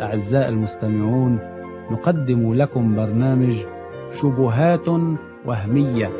أعزائي المستمعون، نقدم لكم برنامج شبهات وهمية.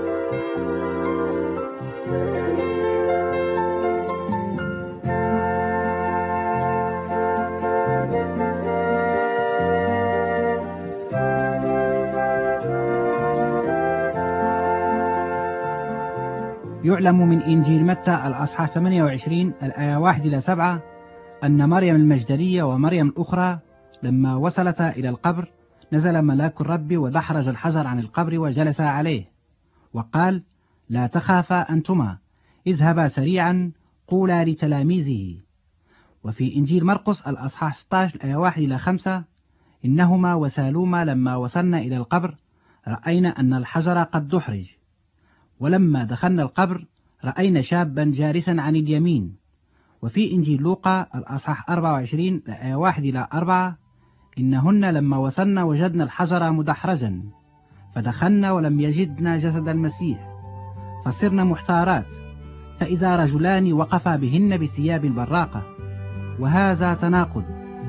يعلم من إنجيل متى الأصحاح 28 الآية 1-7 أن مريم المجدلية ومريم الأخرى لما وصلتا إلى القبر نزل ملاك الرب ودحرج الحجر عن القبر وجلس عليه وقال: لا تخافا أنتما، اذهبا سريعا قولا لتلاميذه. وفي إنجيل مرقس الأصحاح 16 الآية 1-5 إنهما وسالوما لما وصلنا إلى القبر رأينا أن الحجر قد دحرج، ولما دخلنا القبر رأينا شابا جالسا عن اليمين. وفي إنجيل لوقا الأصحاح 24 الآية 1-4 إنهن لما وصلنا وجدنا الحجر مدحرجا، فدخلنا ولم يجدنا جسد المسيح، فصرنا محتارات، فإذا رجلان وقفا بهن بثياب براقة. وهذا تناقض.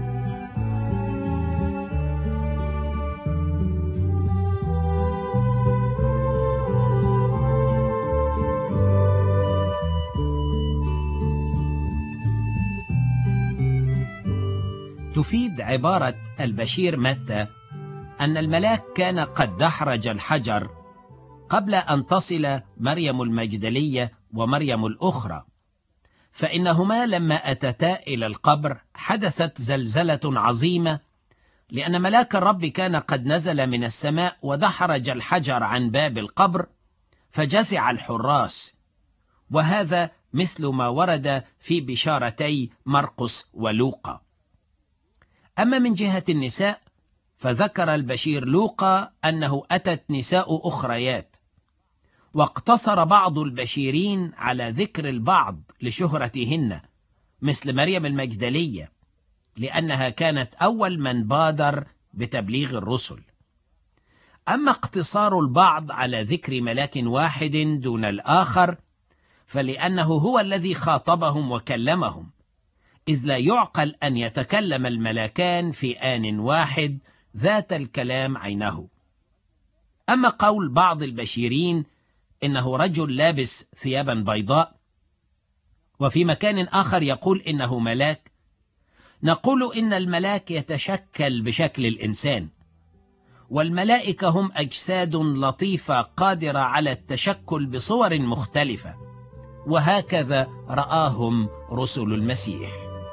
تفيد عبارة البشير متى أن الملاك كان قد دحرج الحجر قبل أن تصل مريم المجدلية ومريم الأخرى، فإنهما لما أتتا إلى القبر حدثت زلزلة عظيمة، لأن ملاك الرب كان قد نزل من السماء ودحرج الحجر عن باب القبر فجزع الحراس، وهذا مثل ما ورد في بشارتي مرقس ولوقا. أما من جهة النساء فذكر البشير لوقا أنه أتت نساء أخريات، واقتصر بعض البشيرين على ذكر البعض لشهرتهن مثل مريم المجدلية، لأنها كانت أول من بادر بتبليغ الرسل. أما اقتصار البعض على ذكر ملاك واحد دون الآخر فلأنه هو الذي خاطبهم وكلمهم، إذ لا يعقل أن يتكلم الملاكان في آن واحد ذات الكلام عينه. أما قول بعض البشيرين إنه رجل لابس ثيابا بيضاء، وفي مكان آخر يقول إنه ملاك، نقول إن الملاك يتشكل بشكل الإنسان، والملائكة هم أجساد لطيفة قادرة على التشكل بصور مختلفة، وهكذا رآهم رسل المسيح.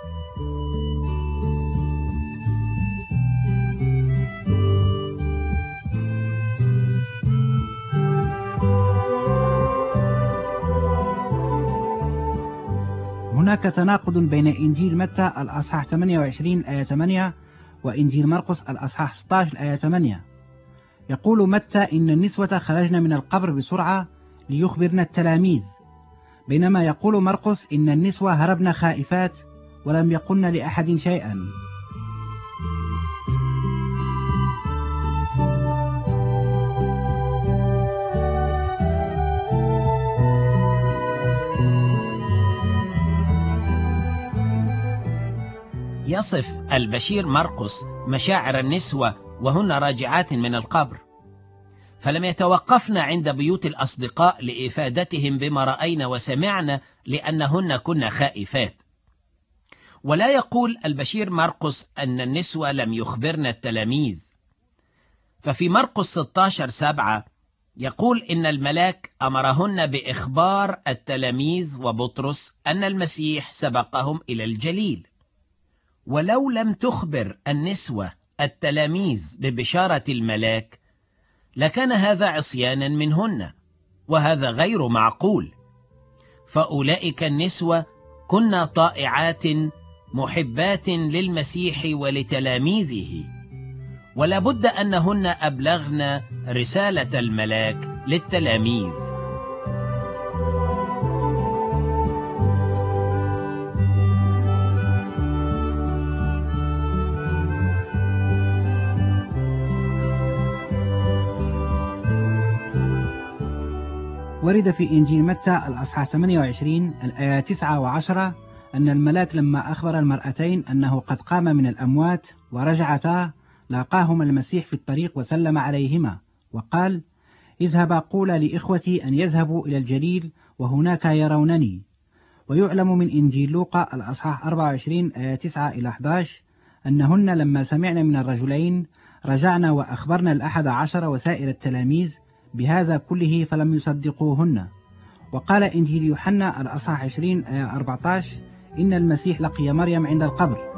هناك تناقض بين إنجيل متى الأصحاح 28 آية 8 وإنجيل مرقس الأصحاح 16 آية 8. يقول متى إن النسوة خرجن من القبر بسرعة ليخبرن التلاميذ، بينما يقول مرقس إن النسوة هربن خائفات ولم يقلن لأحد شيئا. يصف البشير مرقس مشاعر النسوة وهن راجعات من القبر، فلم يتوقفن عند بيوت الأصدقاء لإفادتهم بما رأينا وسمعنا لأنهن كن خائفات. ولا يقول البشير مرقس أن النسوة لم يخبرن التلاميذ، ففي مرقس 16:7 يقول إن الملاك أمرهن بإخبار التلاميذ وبطرس أن المسيح سبقهم إلى الجليل. ولو لم تخبر النسوة التلاميذ ببشارة الملاك لكان هذا عصيانا منهن، وهذا غير معقول، فأولئك النسوة كن طائعات محبات للمسيح ولتلاميذه، ولا بد أنهن أبلغن رسالة الملاك للتلاميذ. ورد في إنجيل متى الأصحاح 28 الآية 9 و10 أن الملاك لما أخبر المرأتين أنه قد قام من الأموات ورجعتا لاقاهما المسيح في الطريق وسلم عليهما وقال: اذهبا قولا لإخوتي أن يذهبوا إلى الجليل وهناك يرونني. ويعلم من إنجيل لوقا الأصحاح 24 آية 9-11 أنهن لما سمعن من الرجلين رجعنا وأخبرنا 11 وسائر التلاميذ بهذا كله فلم يصدقوهن. وقال إنجيل يوحنا الأصحاح 20 آية 14 إن المسيح لقي مريم عند القبر.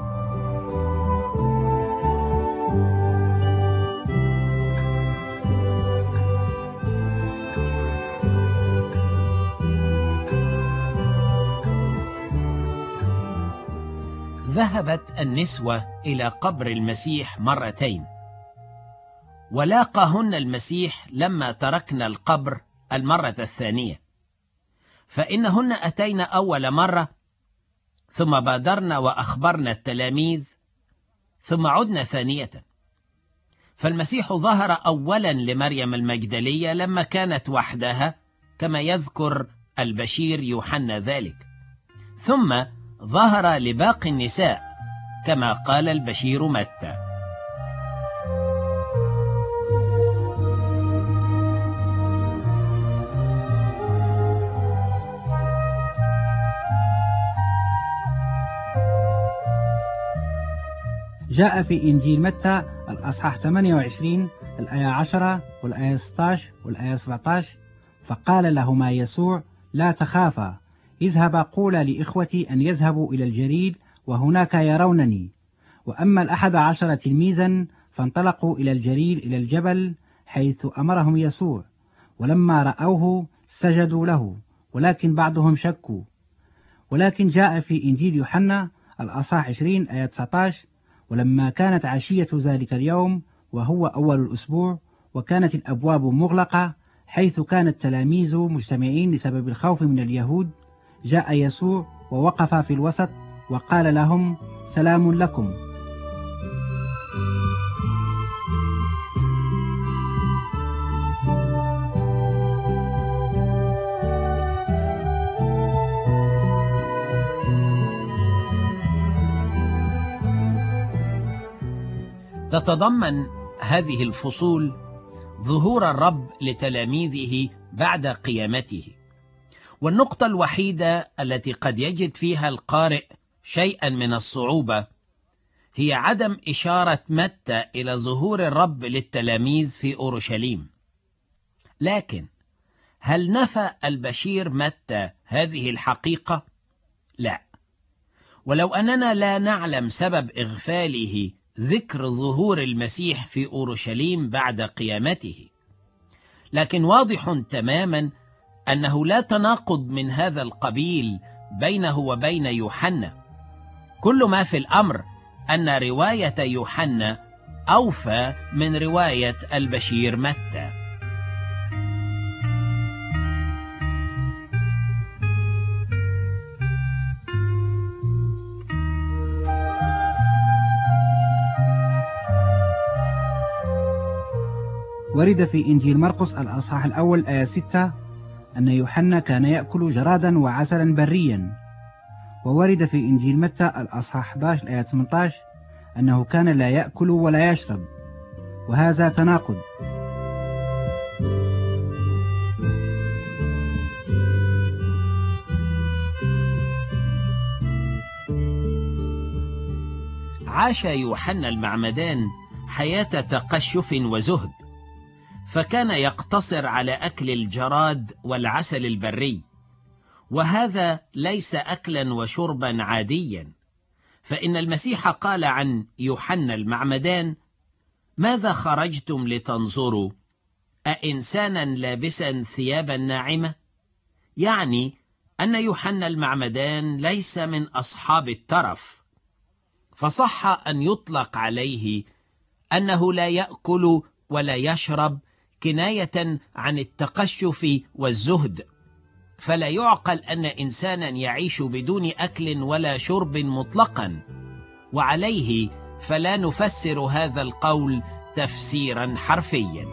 ذهبت النسوة إلى قبر المسيح مرتين، ولاقاهن المسيح لما تركنا القبر المرة الثانية، فإنهن أتينا أول مرة ثم بادرنا وأخبرنا التلاميذ ثم عدنا ثانية. فالمسيح ظهر أولا لمريم المجدلية لما كانت وحدها كما يذكر البشير يوحنا ذلك، ثم ظهر لباقي النساء كما قال البشير متى. جاء في إنجيل متى الأصحاح 28 الآية 10 والآية 16 والآية 17: فقال لهما يسوع: لا تخافا، اذهبا قولا لإخوتي أن يذهبوا إلى الجليل وهناك يرونني. وأما 11 تلميذا فانطلقوا إلى الجليل إلى الجبل حيث أمرهم يسوع، ولما رأوه سجدوا له، ولكن بعضهم شكوا. ولكن جاء في إنجيل يوحنا الأصحاح 20 آية 19: ولما كانت عشية ذلك اليوم وهو أول الأسبوع وكانت الأبواب مغلقة حيث كان التلاميذ مجتمعين لسبب الخوف من اليهود، جاء يسوع ووقف في الوسط وقال لهم: سلام لكم. تتضمن هذه الفصول ظهور الرب لتلاميذه بعد قيامته، والنقطة الوحيدة التي قد يجد فيها القارئ شيئا من الصعوبة هي عدم إشارة متى إلى ظهور الرب للتلاميذ في أورشليم. لكن هل نفى البشير متى هذه الحقيقة؟ لا. ولو أننا لا نعلم سبب إغفاله ذكر ظهور المسيح في أورشليم بعد قيامته، لكن واضح تماما أنه لا تناقض من هذا القبيل بينه وبين يوحنا. كل ما في الأمر أن رواية يوحنا أوفى من رواية البشير متى. ورد في إنجيل مرقس الأصحاح الأول آية 6 أن يوحنا كان يأكل جرادا وعسلا بريا. وورد في إنجيل متى الأصحاح 11 آية 18 أنه كان لا يأكل ولا يشرب، وهذا تناقض. عاش يوحنا المعمدان حياة تقشف وزهد، فكان يقتصر على أكل الجراد والعسل البري، وهذا ليس أكلا وشربا عاديا. فإن المسيح قال عن يوحنا المعمدان: ماذا خرجتم لتنظروا؟ أإنسانا لابسا ثيابا ناعمة؟ يعني أن يوحنا المعمدان ليس من أصحاب الترف، فصح أن يطلق عليه أنه لا يأكل ولا يشرب كناية عن التقشف والزهد. فلا يعقل أن إنسانا يعيش بدون أكل ولا شرب مطلقا، وعليه فلا نفسر هذا القول تفسيرا حرفيا.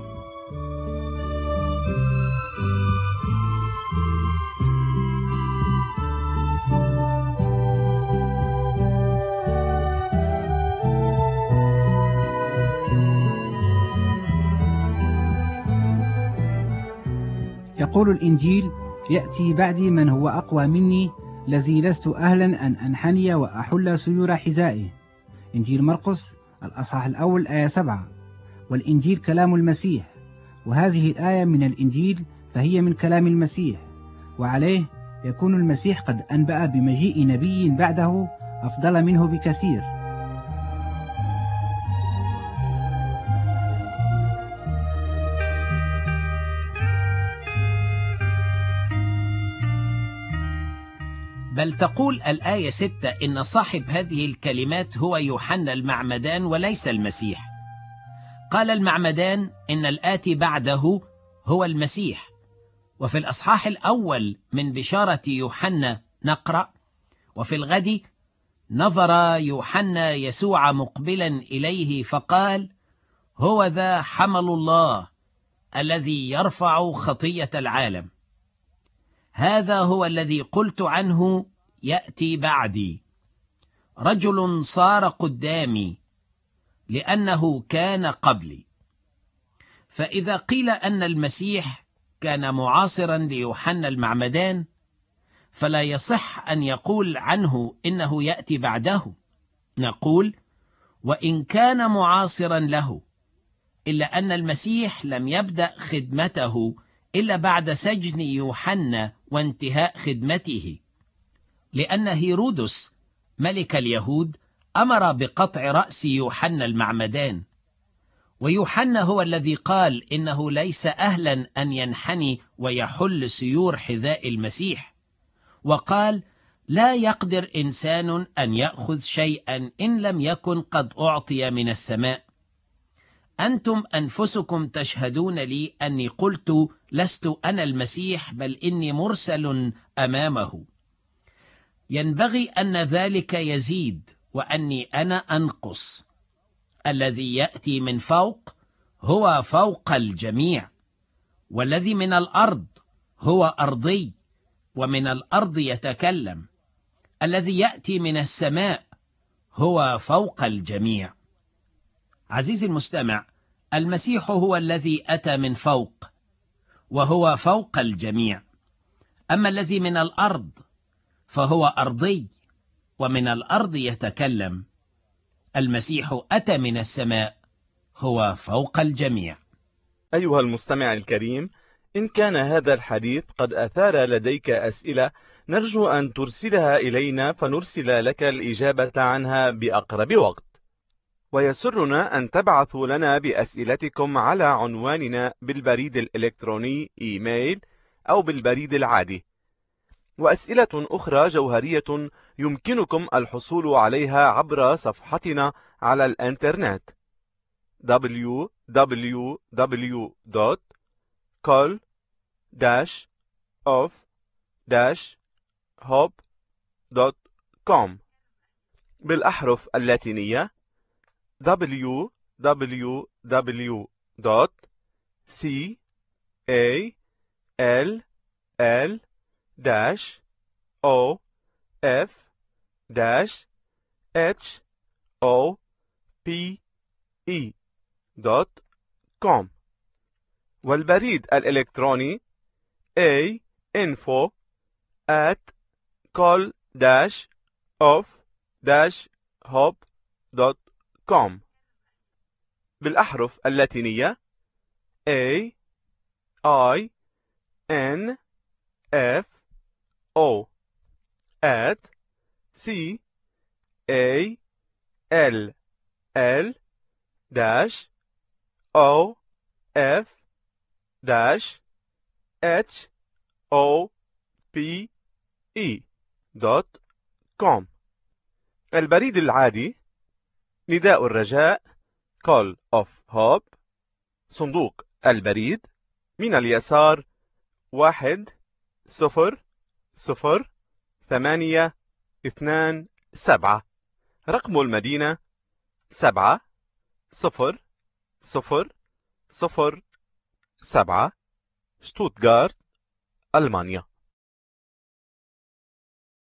ويقول الإنجيل: يأتي بعدي من هو أقوى مني، الذي لست أهلا أن أنحني وأحل سيور حذائه. إنجيل مرقس الأصحاح الأول آية 7. والإنجيل كلام المسيح، وهذه الآية من الإنجيل فهي من كلام المسيح، وعليه يكون المسيح قد أنبأ بمجيء نبي بعده أفضل منه بكثير. بل تقول الآية 6 إن صاحب هذه الكلمات هو يوحنا المعمدان وليس المسيح. قال المعمدان إن الآتي بعده هو المسيح. وفي الأصحاح الأول من بشارة يوحنا نقرأ: وفي الغد نظر يوحنا يسوع مقبلا إليه فقال: هو ذا حمل الله الذي يرفع خطية العالم. هذا هو الذي قلت عنه: يأتي بعدي رجل صار قدامي لأنه كان قبلي. فإذا قيل أن المسيح كان معاصرا ليوحنا المعمدان، فلا يصح أن يقول عنه إنه يأتي بعده. نقول: وإن كان معاصرا له، إلا أن المسيح لم يبدأ خدمته إلا بعد سجن يوحنا وانتهاء خدمته، لأن هيرودس ملك اليهود أمر بقطع رأس يوحنا المعمدان، ويوحنا هو الذي قال إنه ليس أهلا أن ينحني ويحل سيور حذاء المسيح، وقال: لا يقدر إنسان أن يأخذ شيئا إن لم يكن قد أعطي من السماء. أنتم أنفسكم تشهدون لي أني قلت: لست أنا المسيح، بل إني مرسل أمامه. ينبغي أن ذلك يزيد وأني أنا أنقص. الذي يأتي من فوق هو فوق الجميع، والذي من الأرض هو أرضي، ومن الأرض يتكلم. الذي يأتي من السماء هو فوق الجميع. عزيزي المستمع، المسيح هو الذي أتى من فوق، وهو فوق الجميع. أما الذي من الأرض فهو أرضي، ومن الأرض يتكلم. المسيح أتى من السماء، هو فوق الجميع. أيها المستمع الكريم، إن كان هذا الحديث قد أثار لديك أسئلة، نرجو أن ترسلها إلينا فنرسل لك الإجابة عنها بأقرب وقت. ويسرنا أن تبعثوا لنا بأسئلتكم على عنواننا بالبريد الإلكتروني إيميل أو بالبريد العادي. وأسئلة أخرى جوهرية يمكنكم الحصول عليها عبر صفحتنا على الإنترنت www.call-of-hope.com بالأحرف اللاتينية www.call-of-hope.com والبريد الإلكتروني info@call-of-hope.com بالأحرف اللاتينية CALL-OFF@CALL-HOPE.com البريد العادي نداء الرجاء Call of Hope، صندوق البريد من اليسار 1002827، رقم المدينة 70007، شتوتغارت، ألمانيا.